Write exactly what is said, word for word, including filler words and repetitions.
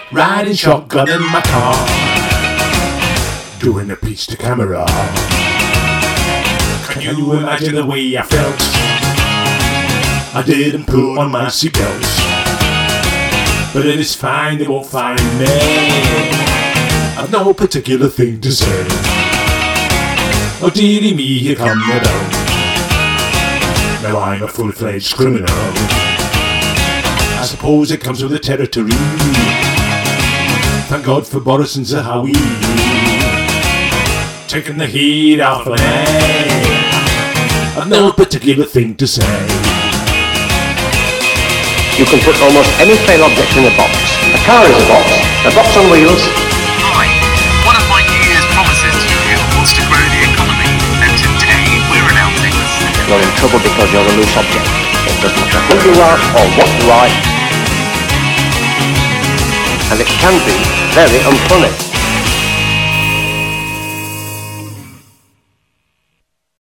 riding shotgun in my car, doing a piece to camera. Can you imagine the way I felt? I didn't put on my seatbelt, but it is fine, they won't find me. I've no particular thing to say. Oh dearie me, here come the bell. Now I'm a full-fledged criminal. I suppose it comes with the territory. Thank God for Boris and Zahawi, taking the heat off of me. I've no particular thing to say. You can put almost any plain object in a box. A car is a box. A box on wheels. Hi. One of my New Year's promises to you was to grow the economy, and today we're announcing this. You're in trouble because you're a loose object. It doesn't matter who you are or what you are. And it can be very unfunny.